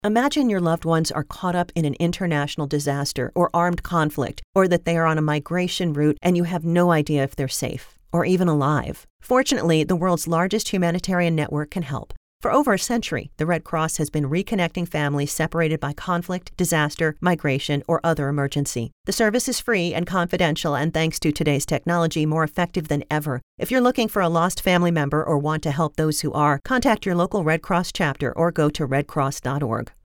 Imagine your loved ones are caught up in an international disaster or armed conflict, or that they are on a migration route and you have no idea if they're safe or even alive. Fortunately, the world's largest humanitarian network can help. For over a century, the Red Cross has been reconnecting families separated by conflict, disaster, migration, or other emergency. The service is free and confidential, and thanks to today's technology, more effective than ever. If you're looking for a lost family member or want to help those who are, contact your local Red Cross chapter or go to redcross.org.